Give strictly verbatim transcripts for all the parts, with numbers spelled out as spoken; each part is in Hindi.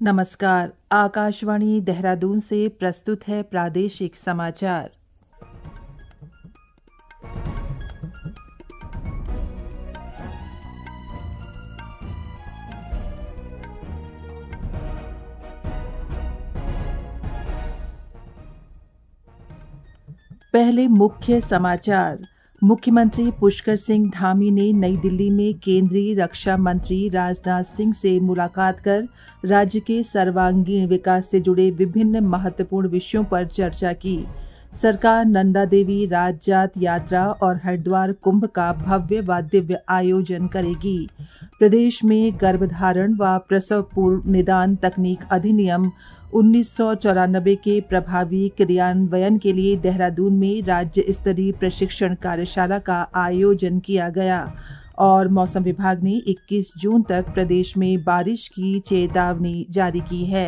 नमस्कार। आकाशवाणी देहरादून से प्रस्तुत है प्रादेशिक समाचार। पहले मुख्य समाचार। मुख्यमंत्री पुष्कर सिंह धामी ने नई दिल्ली में केंद्रीय रक्षा मंत्री राजनाथ सिंह से मुलाकात कर राज्य के सर्वांगीण विकास से जुड़े विभिन्न महत्वपूर्ण विषयों पर चर्चा की। सरकार नंदा देवी राजजात यात्रा और हरिद्वार कुंभ का भव्य व दिव्य आयोजन करेगी। प्रदेश में गर्भधारण व प्रसव पूर्व निदान तकनीक अधिनियम उन्नीस सौ चौरानबे के प्रभावी क्रियान्वयन के लिए देहरादून में राज्य स्तरीय प्रशिक्षण कार्यशाला का आयोजन किया गया। और मौसम विभाग ने इक्कीस जून तक प्रदेश में बारिश की चेतावनी जारी की है।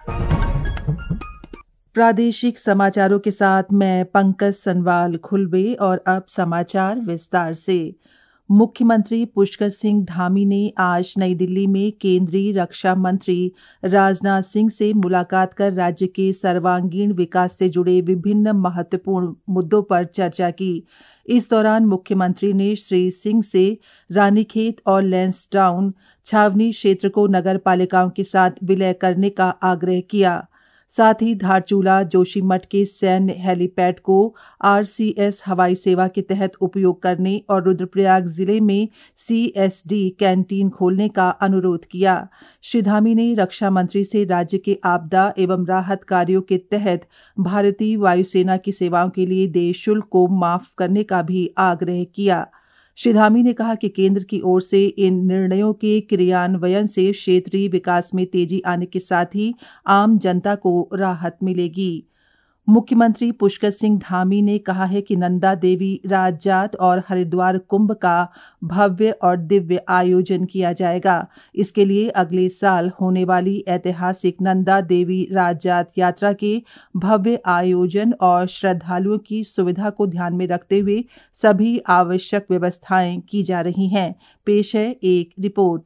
प्रादेशिक समाचारों के साथ मैं पंकज सनवाल खुलबे। और अब समाचार विस्तार से। मुख्यमंत्री पुष्कर सिंह धामी ने आज नई दिल्ली में केंद्रीय रक्षा मंत्री राजनाथ सिंह से मुलाकात कर राज्य के सर्वांगीण विकास से जुड़े विभिन्न महत्वपूर्ण मुद्दों पर चर्चा की। इस दौरान मुख्यमंत्री ने श्री सिंह से रानीखेत और लैंसडाउन छावनी क्षेत्र को नगर पालिकाओं के साथ विलय करने का आग्रह किया। साथ ही धारचूला जोशीमठ के सैन्य हेलीपैड को आरसीएस हवाई सेवा के तहत उपयोग करने और रुद्रप्रयाग जिले में सीएसडी कैंटीन खोलने का अनुरोध किया। श्री धामी ने रक्षा मंत्री से राज्य के आपदा एवं राहत कार्यों के तहत भारतीय वायुसेना की सेवाओं के लिए देय शुल्क को माफ करने का भी आग्रह किया। श्री धामी ने कहा कि केंद्र की ओर से इन निर्णयों के क्रियान्वयन से क्षेत्रीय विकास में तेजी आने के साथ ही आम जनता को राहत मिलेगी। मुख्यमंत्री पुष्कर सिंह धामी ने कहा है कि नंदा देवी राजजात और हरिद्वार कुंभ का भव्य और दिव्य आयोजन किया जाएगा। इसके लिए अगले साल होने वाली ऐतिहासिक नंदा देवी राजजात यात्रा के भव्य आयोजन और श्रद्धालुओं की सुविधा को ध्यान में रखते हुए सभी आवश्यक व्यवस्थाएं की जा रही हैं। पेश है एक रिपोर्ट।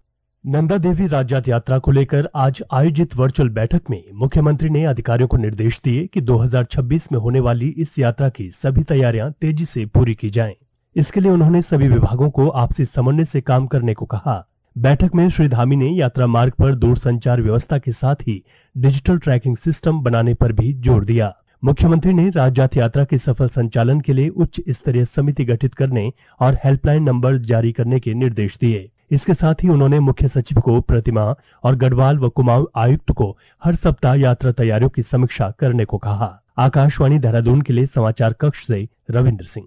नंदा देवी राजजात यात्रा को लेकर आज आयोजित वर्चुअल बैठक में मुख्यमंत्री ने अधिकारियों को निर्देश दिए कि दो हज़ार छब्बीस में होने वाली इस यात्रा की सभी तैयारियां तेजी से पूरी की जाएं। इसके लिए उन्होंने सभी विभागों को आपसी समन्वय से काम करने को कहा। बैठक में श्री धामी ने यात्रा मार्ग पर दूरसंचार व्यवस्था के साथ ही डिजिटल ट्रैकिंग सिस्टम बनाने पर भी जोर दिया। मुख्यमंत्री ने राजजात यात्रा के सफल संचालन के लिए उच्च स्तरीय समिति गठित करने और हेल्पलाइन नंबर जारी करने के निर्देश दिए। इसके साथ ही उन्होंने मुख्य सचिव को प्रतिमा और गढ़वाल व कुमाऊं आयुक्त को हर सप्ताह यात्रा तैयारियों की समीक्षा करने को कहा। आकाशवाणी देहरादून के लिए समाचार कक्ष से रविंद्र सिंह।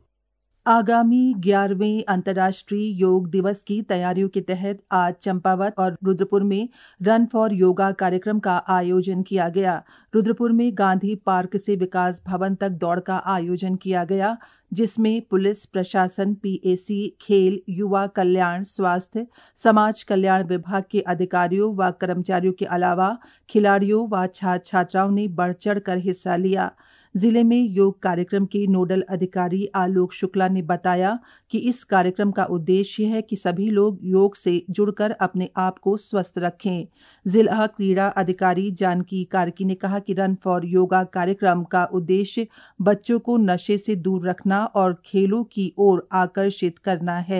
आगामी ग्यारहवें अंतर्राष्ट्रीय योग दिवस की तैयारियों के तहत आज चंपावत और रुद्रपुर में रन फॉर योगा कार्यक्रम का आयोजन किया गया। रुद्रपुर में गांधी पार्क से विकास भवन तक दौड़ का आयोजन किया गया, जिसमें पुलिस प्रशासन, पीएसी, खेल, युवा कल्याण, स्वास्थ्य, समाज कल्याण विभाग के अधिकारियों व कर्मचारियों के अलावा खिलाड़ियों व छात्र छात्राओं ने बढ़ चढ़ कर हिस्सा लिया। जिले में योग कार्यक्रम के नोडल अधिकारी आलोक शुक्ला ने बताया कि इस कार्यक्रम का उद्देश्य है कि सभी लोग योग से जुड़कर अपने आप को स्वस्थ रखें। जिला क्रीड़ा अधिकारी जानकी कार्की ने कहा कि रन फॉर योगा कार्यक्रम का उद्देश्य बच्चों को नशे से दूर रखना और खेलों की ओर आकर्षित करना है।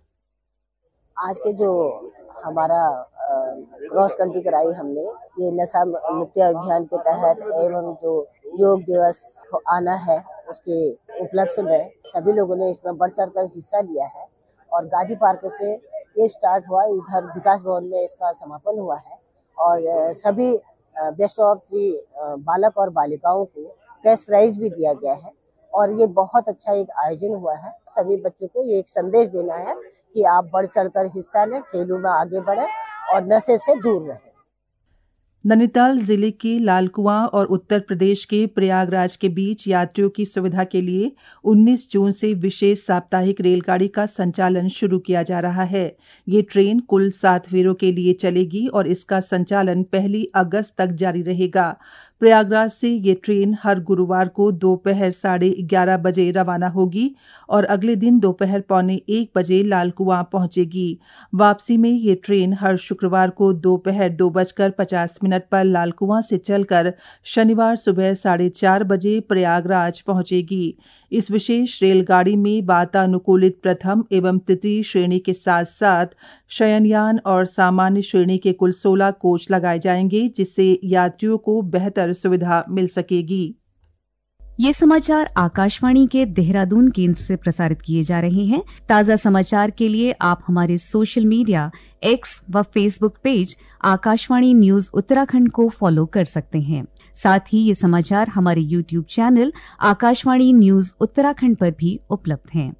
आज के जो हमारा क्रॉस कंट्री कराई हमने, ये नशा मुक्ति अभियान के तहत एवं जो योग दिवस आना है उसके उपलक्ष्य में सभी लोगों ने इसमें बढ़ चढ़ कर हिस्सा लिया है। और गांधी पार्क से ये स्टार्ट हुआ, इधर विकास भवन में इसका समापन हुआ है। और सभी बेस्ट ऑफ थ्री बालक और बालिकाओं को कैश प्राइज भी दिया गया है। और ये बहुत अच्छा एक आयोजन हुआ है। सभी बच्चों को ये एक संदेश देना है कि आप बढ़ चढ़ कर हिस्सा लें, खेलों में आगे बढ़े और नशे से दूर रहें। नैनीताल जिले के लालकुआं और उत्तर प्रदेश के प्रयागराज के बीच यात्रियों की सुविधा के लिए उन्नीस जून से विशेष साप्ताहिक रेलगाड़ी का संचालन शुरू किया जा रहा है। ये ट्रेन कुल सात फेरों के लिए चलेगी और इसका संचालन पहली अगस्त तक जारी रहेगा। प्रयागराज से ये ट्रेन हर गुरुवार को दोपहर साढ़े ग्यारह बजे रवाना होगी और अगले दिन दोपहर पौने एक बजे लालकुआं पहुंचेगी। वापसी में ये ट्रेन हर शुक्रवार को दोपहर दो बजकर पचास मिनट पर लालकुआं से चलकर शनिवार सुबह साढ़े चार बजे प्रयागराज पहुंचेगी। इस विशेष रेलगाड़ी में वातानुकूलित प्रथम एवं तृतीय श्रेणी के साथ साथ शयनयान और सामान्य श्रेणी के कुल सोलह कोच लगाए जाएंगे, जिससे यात्रियों को बेहतर सुविधा मिल सकेगी। ये समाचार आकाशवाणी के देहरादून केंद्र से प्रसारित किए जा रहे हैं। ताज़ा समाचार के लिए आप हमारे सोशल मीडिया एक्स व Facebook page Akashvani news Uttarakhand को फॉलो कर सकते हैं। साथ ही ये समाचार हमारे YouTube channel Akashvani news Uttarakhand पर भी उपलब्ध हैं।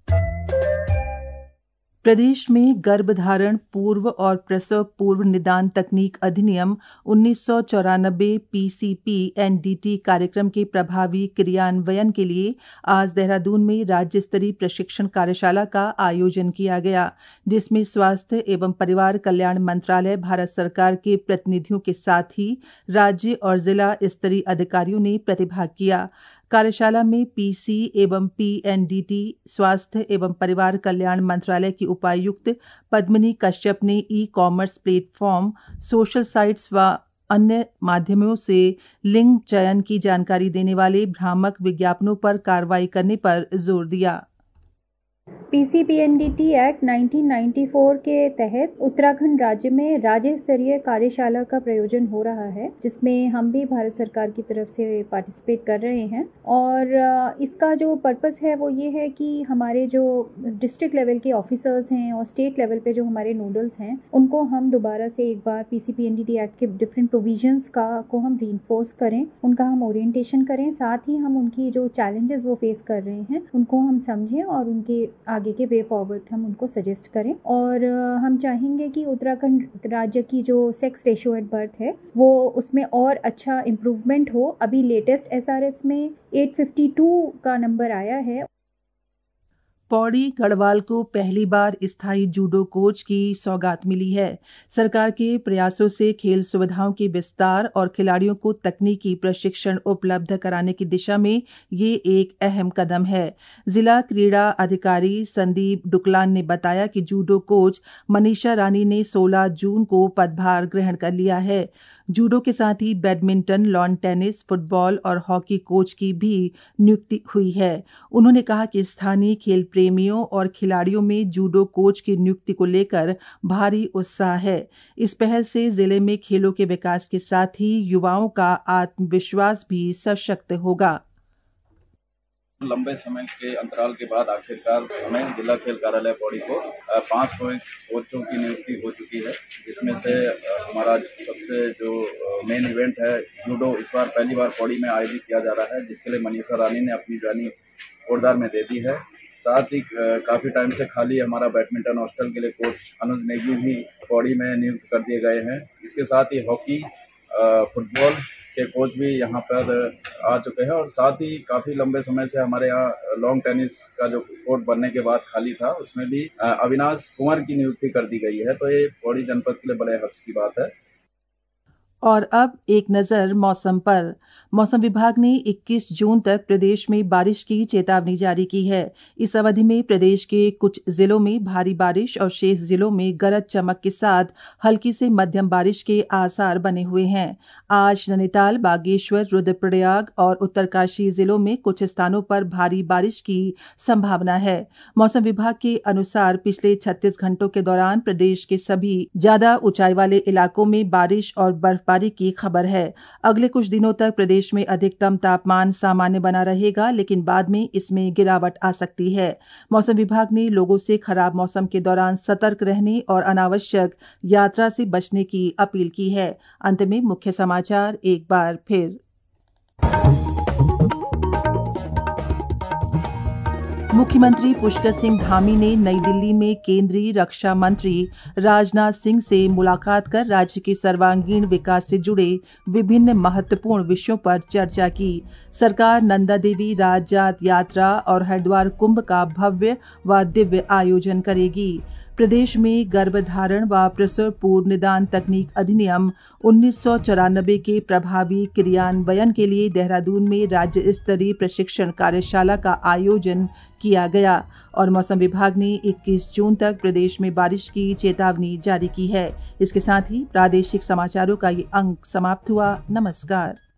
प्रदेश में गर्भधारण पूर्व और प्रसव पूर्व निदान तकनीक अधिनियम उन्नीस सौ चौरानबे पीसीपी एनडीटी कार्यक्रम के प्रभावी क्रियान्वयन के लिए आज देहरादून में राज्य स्तरीय प्रशिक्षण कार्यशाला का आयोजन किया गया, जिसमें स्वास्थ्य एवं परिवार कल्याण मंत्रालय भारत सरकार के प्रतिनिधियों के साथ ही राज्य और जिला स्तरीय अधिकारियों ने प्रतिभाग किया। कार्यशाला में पीसी एवं पीएनडीटी स्वास्थ्य एवं परिवार कल्याण मंत्रालय की उपायुक्त पद्मिनी कश्यप ने e commerce platform, social sites व अन्य माध्यमों से लिंग चयन की जानकारी देने वाले भ्रामक विज्ञापनों पर कार्रवाई करने पर जोर दिया। पीसीपीएनडीटी एक्ट उन्नीस सौ चौरानवे के तहत उत्तराखंड राज्य में राज्य स्तरीय कार्यशाला का प्रयोजन हो रहा है, जिसमें हम भी भारत सरकार की तरफ से पार्टिसिपेट कर रहे हैं। और इसका जो पर्पस है वो ये है कि हमारे जो डिस्ट्रिक्ट लेवल के ऑफिसर्स हैं और स्टेट लेवल पे जो हमारे नोडल्स हैं, उनको हम दोबारा से एक बार पीसीपीएनडीटी एक्ट के डिफरेंट प्रोविजंस का को हम रीइंफोर्स करें, उनका हम ओरिएंटेशन करें, साथ ही हम उनकी जो चैलेंजेस वो फेस कर रहे हैं उनको हम समझें और उनके आगे के वे फॉरवर्ड हम उनको सजेस्ट करें। और हम चाहेंगे कि उत्तराखंड राज्य की जो सेक्स रेशियो एट बर्थ है वो उसमें और अच्छा इम्प्रूवमेंट हो। अभी लेटेस्ट एसआरएस में आठ सौ बावन का नंबर आया है। पौड़ी गढ़वाल को पहली बार स्थायी जूडो कोच की सौगात मिली है। सरकार के प्रयासों से खेल सुविधाओं के विस्तार और खिलाड़ियों को तकनीकी प्रशिक्षण उपलब्ध कराने की दिशा में ये एक अहम कदम है। जिला क्रीड़ा अधिकारी संदीप डुकलान ने बताया कि जूडो कोच मनीषा रानी ने सोलह जून को पदभार ग्रहण कर लिया है। जूडो के साथ ही बैडमिंटन, लॉन टेनिस, फुटबॉल और हॉकी कोच की भी नियुक्ति हुई है। उन्होंने कहा कि स्थानीय खेल प्रेमियों और खिलाड़ियों में जूडो कोच की नियुक्ति को लेकर भारी उत्साह है। इस पहल से जिले में खेलों के विकास के साथ ही युवाओं का आत्मविश्वास भी सशक्त होगा। लंबे समय के अंतराल के बाद आखिरकार हमें जिला खेल कार्यालय पौड़ी को पांच कोचों की नियुक्ति हो चुकी है, जिसमें से हमारा सबसे जो मेन इवेंट है जूडो इस बार पहली बार पौड़ी में आयोजित किया जा रहा है, जिसके लिए मनीषा रानी ने अपनी ज्वाइनिंग कोटद्वार में दे दी है। साथ ही काफी टाइम से खाली हमारा बैडमिंटन हॉस्टल के लिए कोच अनुज नेगी भी पौड़ी में नियुक्त कर दिए गए हैं। इसके साथ ही हॉकी, फुटबॉल के कोच भी यहाँ पर आ चुके हैं और साथ ही काफी लंबे समय से हमारे यहाँ लॉन्ग टेनिस का जो कोर्ट बनने के बाद खाली था, उसमें भी अविनाश कुंवर की नियुक्ति कर दी गई है। तो ये पौड़ी जनपद के लिए बड़े हर्ष की बात है। और अब एक नजर मौसम पर। मौसम विभाग ने इक्कीस जून तक प्रदेश में बारिश की चेतावनी जारी की है। इस अवधि में प्रदेश के कुछ जिलों में भारी बारिश और शेष जिलों में गरज चमक के साथ हल्की से मध्यम बारिश के आसार बने हुए हैं। आज नैनीताल, बागेश्वर, रुद्रप्रयाग और उत्तरकाशी जिलों में कुछ स्थानों पर भारी बारिश की संभावना है। मौसम विभाग के अनुसार पिछले छत्तीस घंटों के दौरान प्रदेश के सभी ज्यादा ऊंचाई वाले इलाकों में बारिश और बर्फ बारी की खबर है। अगले कुछ दिनों तक प्रदेश में अधिकतम तापमान सामान्य बना रहेगा, लेकिन बाद में इसमें गिरावट आ सकती है। मौसम विभाग ने लोगों से खराब मौसम के दौरान सतर्क रहने और अनावश्यक यात्रा से बचने की अपील की है। अंत में मुख्य समाचार एक बार फिर। मुख्यमंत्री पुष्कर सिंह धामी ने नई दिल्ली में केंद्रीय रक्षा मंत्री राजनाथ सिंह से मुलाकात कर राज्य के सर्वांगीण विकास से जुड़े विभिन्न महत्वपूर्ण विषयों पर चर्चा की। सरकार नंदा देवी राजजात यात्रा और हरिद्वार कुंभ का भव्य व दिव्य आयोजन करेगी। प्रदेश में गर्भधारण व प्रसव पूर्व निदान तकनीक अधिनियम उन्नीस सौ चौरानबे के प्रभावी क्रियान्वयन के लिए देहरादून में राज्य स्तरीय प्रशिक्षण कार्यशाला का आयोजन किया गया और मौसम विभाग ने इक्कीस जून तक प्रदेश में बारिश की चेतावनी जारी की है। इसके साथ ही प्रादेशिक समाचारों का ये अंक समाप्त हुआ। नमस्कार।